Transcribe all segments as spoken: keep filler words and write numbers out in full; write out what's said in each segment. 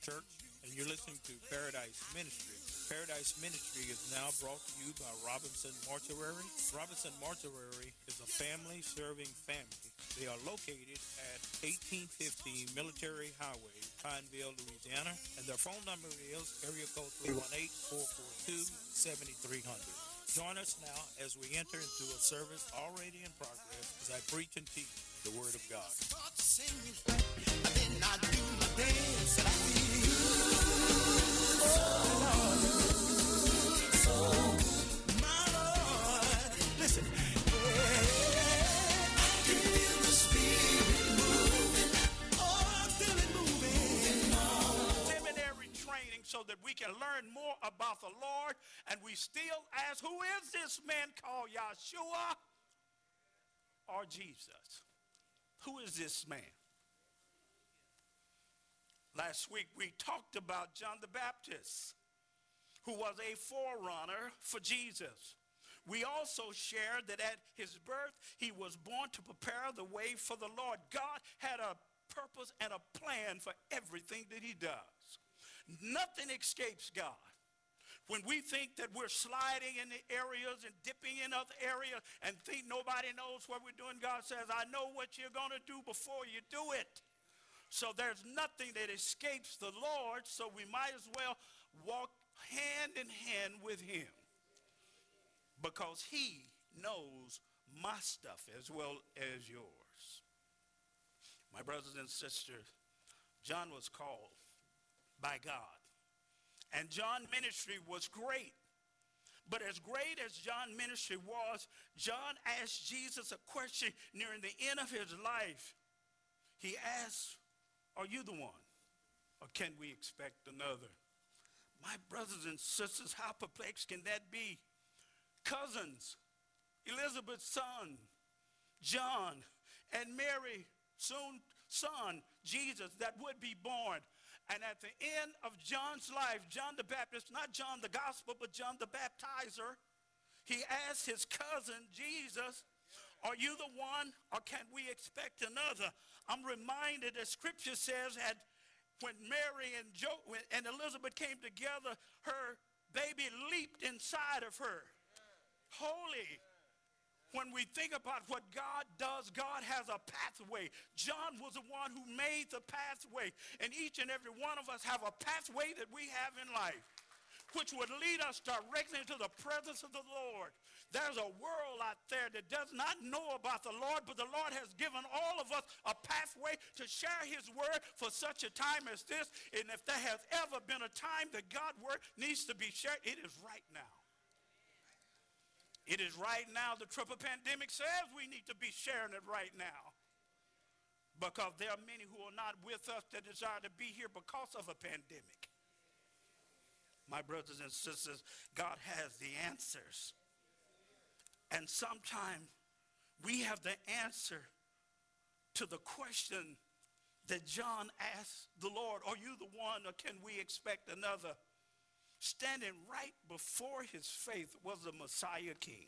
Church, and you're listening to Paradise Ministry. Paradise Ministry is now brought to you by Robinson Mortuary. Robinson Mortuary is a family serving family. They are located at eighteen fifty Military Highway, Pineville, Louisiana, and their phone number is area code three one eight, four four two, seven three zero zero. Join us now as we enter into a service already in progress as I preach and teach the Word of God. Start singing, and then I do my dance, and I feel oh, Lord, so my Lord, listen, yeah, I can feel the Spirit moving, oh, I feel it moving, moving on. Seminary training so that we can learn more about the Lord, and we still ask, who is this man called Yeshua or Jesus? Who is this man? Last week we talked about John the Baptist, who was a forerunner for Jesus. We also shared that at his birth he was born to prepare the way for the Lord. God had a purpose and a plan for everything that he does. Nothing escapes God. When we think that we're sliding in the areas and dipping in other areas and think nobody knows what we're doing, God says, I know what you're going to do before you do it. So there's nothing that escapes the Lord, so we might as well walk hand in hand with him, because he knows my stuff as well as yours. My brothers and sisters, John was called by God. And John's ministry was great. But as great as John's ministry was, John asked Jesus a question nearing the end of his life. He asked, are you the one? Or can we expect another? My brothers and sisters, how perplexed can that be? Cousins, Elizabeth's son, John, and Mary, soon son, Jesus, that would be born. And at the end of John's life, John the Baptist, not John the Gospel, but John the Baptizer, he asked his cousin, Jesus, are you the one, or can we expect another? I'm reminded that Scripture says that when Mary and, jo- and Elizabeth came together, her baby leaped inside of her. Holy. When we think about what God does, God has a pathway. John was the one who made the pathway. And each and every one of us have a pathway that we have in life, which would lead us directly into the presence of the Lord. There's a world out there that does not know about the Lord, but the Lord has given all of us a pathway to share his word for such a time as this. And if there has ever been a time that God's word needs to be shared, it is right now. It is right now. The triple pandemic says we need to be sharing it right now, because there are many who are not with us that desire to be here because of a pandemic. My brothers and sisters, God has the answers. And sometimes we have the answer to the question that John asked the Lord, are you the one, or can we expect another? Standing right before his faith was the Messiah King.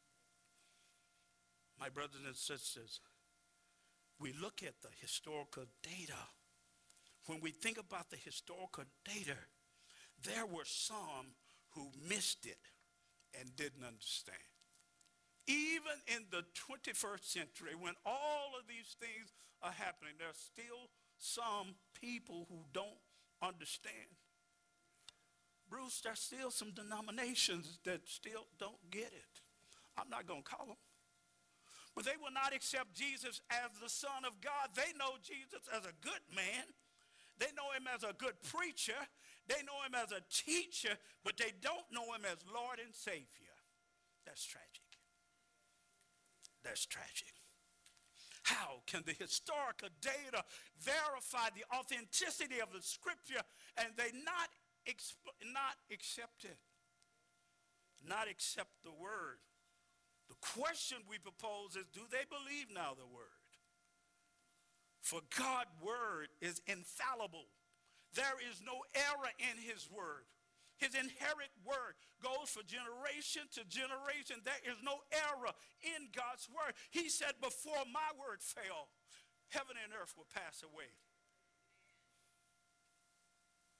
My brothers and sisters, we look at the historical data. When we think about the historical data, there were some who missed it and didn't understand. Even in the twenty-first century, when all of these things are happening, there's still some people who don't understand. Bruce, there's still some denominations that still don't get it. I'm not going to call them. But they will not accept Jesus as the Son of God. They know Jesus as a good man. They know him as a good preacher. They know him as a teacher, but they don't know him as Lord and Savior. That's tragic. That's tragic. How can the historical data verify the authenticity of the scripture and they not Exp- not accept it, not accept the word? The question we propose is, do they believe now the word? For God's word is infallible. There is no error in his word. His inherent word goes from generation to generation. There is no error in God's word. He said, before my word fail, heaven and earth will pass away.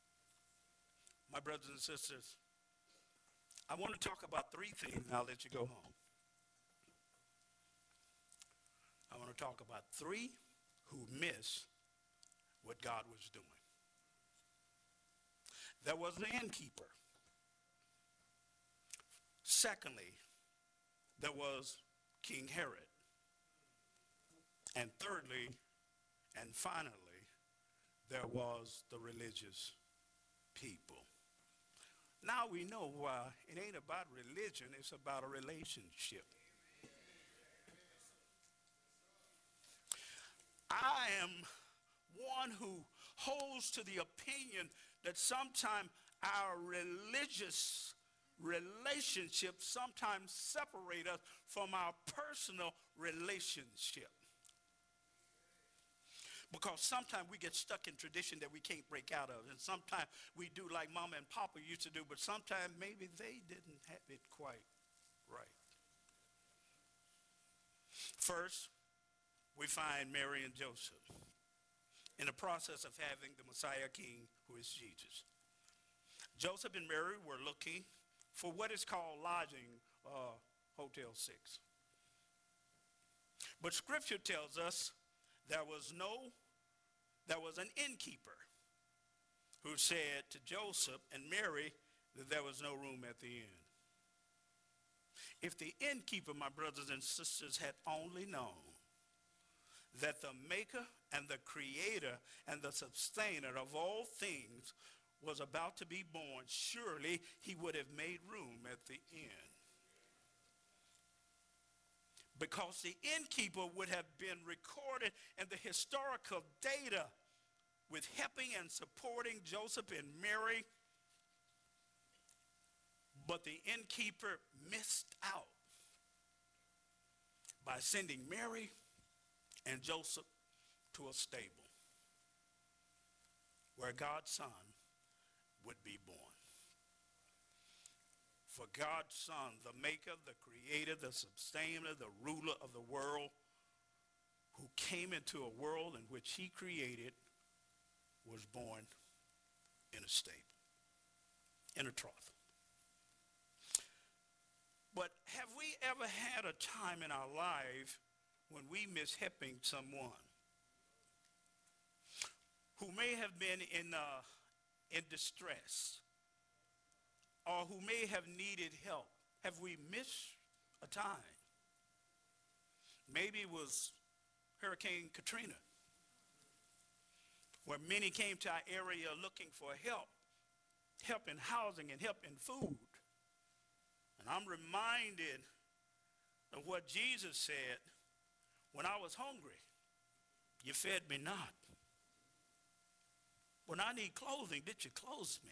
my brothers and sisters, I want to talk about three things, and I'll let you go home. I want to talk about three who miss what God was doing. There was the innkeeper. Secondly, there was King Herod. And thirdly, and finally, there was the religious people. Now we know why it ain't about religion, it's about a relationship. I am one who holds to the opinion that sometimes our religious relationships sometimes separate us from our personal relationship. Because sometimes we get stuck in tradition that we can't break out of. And sometimes we do like Mama and Papa used to do, but sometimes maybe they didn't have it quite right. First, we find Mary and Joseph in the process of having the Messiah King, who is Jesus. Joseph and Mary were looking for what is called lodging, uh, Hotel six. But Scripture tells us there was no, there was an innkeeper who said to Joseph and Mary that there was no room at the inn. If the innkeeper, my brothers and sisters, had only known that the maker and the creator and the sustainer of all things was about to be born, surely he would have made room at the inn. Because the innkeeper would have been recorded in the historical data with helping and supporting Joseph and Mary. But the innkeeper missed out by sending Mary and Joseph to a stable where God's son would be born. For God's son, the maker, the creator, the sustainer, the ruler of the world, who came into a world in which he created, was born in a stable, in a trough. But have we ever had a time in our life when we mishelping someone who may have been in, uh, in distress, or who may have needed help? Have we missed a time? Maybe it was Hurricane Katrina, where many came to our area looking for help, help in housing and help in food. And I'm reminded of what Jesus said, when I was hungry, you fed me not. When I need clothing, did you clothe me?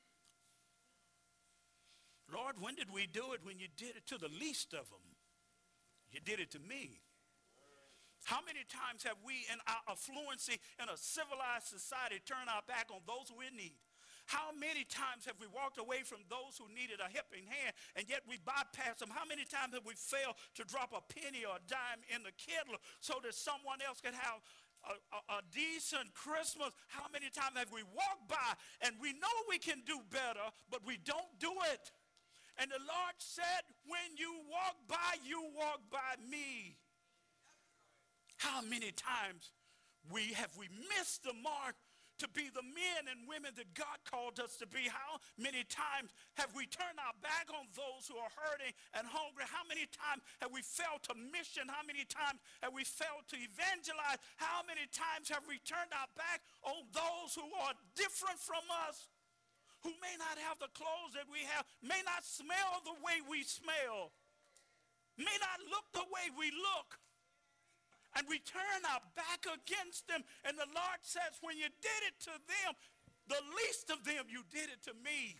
Lord, when did we do it? When you did it to the least of them. You did it to me. How many times have we in our affluency in a civilized society turned our back on those who are in need? How many times have we walked away from those who needed a helping hand, and yet we bypass them? How many times have we failed to drop a penny or a dime in the kettle so that someone else could have a, a, a decent Christmas? How many times have we walked by and we know we can do better, but we don't do it? And the Lord said, when you walk by, you walk by me. How many times we have we missed the mark to be the men and women that God called us to be? How many times have we turned our back on those who are hurting and hungry? How many times have we failed to mission? How many times have we failed to evangelize? How many times have we turned our back on those who are different from us, who may not have the clothes that we have, may not smell the way we smell, may not look the way we look? And we turn our back against them. And the Lord says, when you did it to them, the least of them, you did it to me.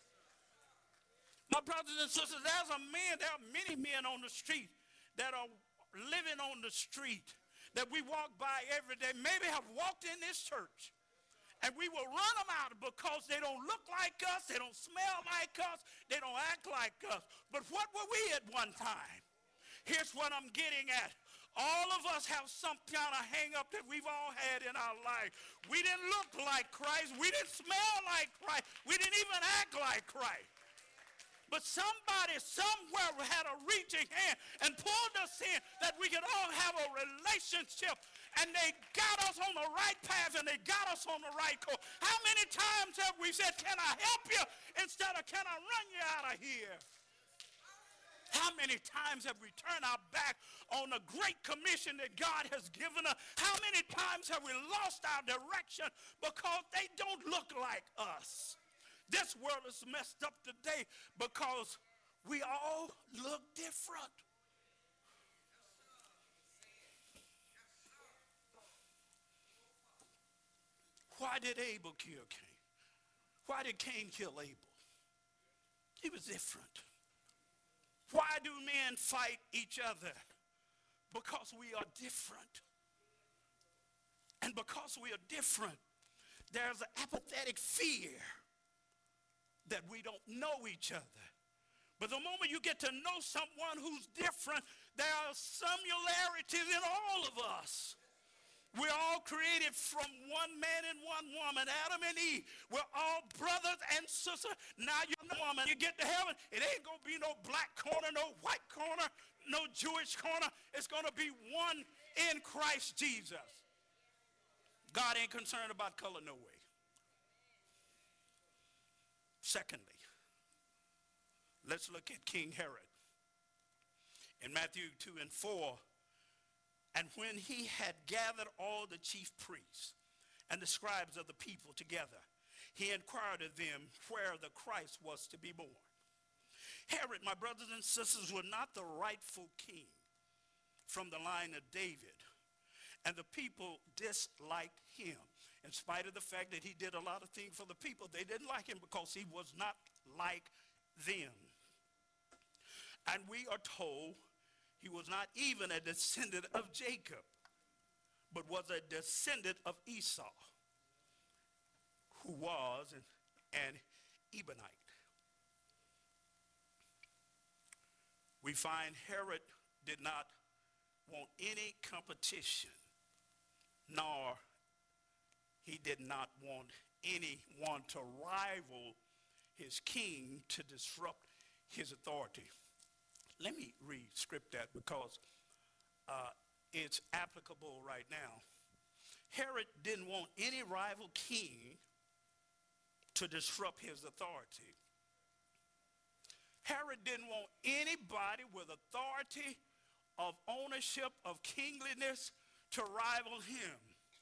My brothers and sisters, there's a man, there are many men on the street that are living on the street that we walk by every day, maybe have walked in this church. And we will run them out because they don't look like us, they don't smell like us, they don't act like us. But what were we at one time? Here's what I'm getting at. All of us have some kind of hang up that we've all had in our life. We didn't look like Christ. We didn't smell like like Christ. We didn't even act like Christ. But somebody somewhere had a reaching hand and pulled us in that we could all have a relationship. And they got us on the right path and they got us on the right course. How many times have we said, can I help you? Instead of, can I run you out of here? How many times have we turned our back on the great commission that God has given us? How many times have we lost our direction because they don't look like us? This world is messed up today because we all look different. Why did Abel kill Cain? Why did Cain kill Abel? He was different. Why do men fight each other? Because we are different. And because we are different, there's an apathetic fear that we don't know each other. But the moment you get to know someone who's different, there are similarities in all of us. We're all created from one man and one woman, Adam and Eve. We're all brothers and sisters. Now you're a woman. You get to heaven, it ain't going to be no black corner, no white corner, no Jewish corner. It's going to be one in Christ Jesus. God ain't concerned about color no way. Secondly, let's look at King Herod. In Matthew two and four, and when he had gathered all the chief priests and the scribes of the people together, he inquired of them where the Christ was to be born. Herod, my brothers and sisters, was not the rightful king from the line of David, and the people disliked him. In spite of the fact that he did a lot of things for the people, they didn't like him because he was not like them. And we are told he was not even a descendant of Jacob, but was a descendant of Esau, who was an, an Ebonite. We find Herod did not want any competition, nor he did not want anyone to rival his king to disrupt his authority. Let me re-script that because uh, it's applicable right now. Herod didn't want any rival king to disrupt his authority. Herod didn't want anybody with authority of ownership of kingliness to rival him.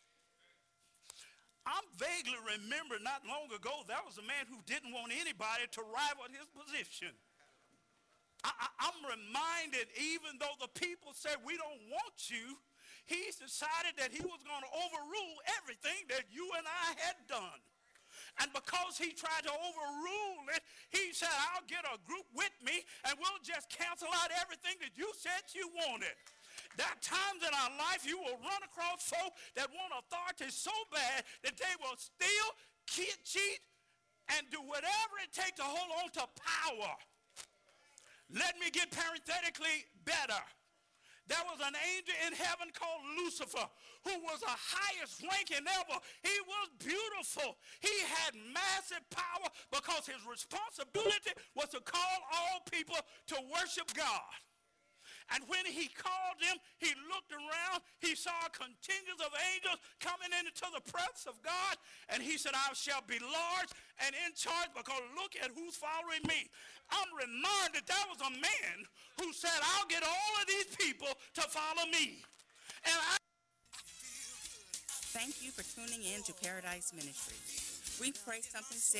I'm vaguely remember not long ago there was a man who didn't want anybody to rival his position. I, I, I'm reminded, even though the people said we don't want you, he's decided that he was going to overrule everything that you and I had done. And because he tried to overrule it, he said, I'll get a group with me and we'll just cancel out everything that you said you wanted. There are times in our life you will run across folk that want authority so bad that they will steal, cheat, and do whatever it takes to hold on to power. Let me get parenthetically better. There was an angel in heaven called Lucifer, who was the highest ranking ever. He was beautiful. He had massive power because his responsibility was to call all people to worship God. And when he called them, he looked around, he saw a contingent of angels coming into the presence of God, and he said, I shall be large and in charge because look at who's following me. I'm reminded there was a man who said, I'll get all of these people to follow me. And I Thank you for tuning in to Paradise Ministries. We pray something said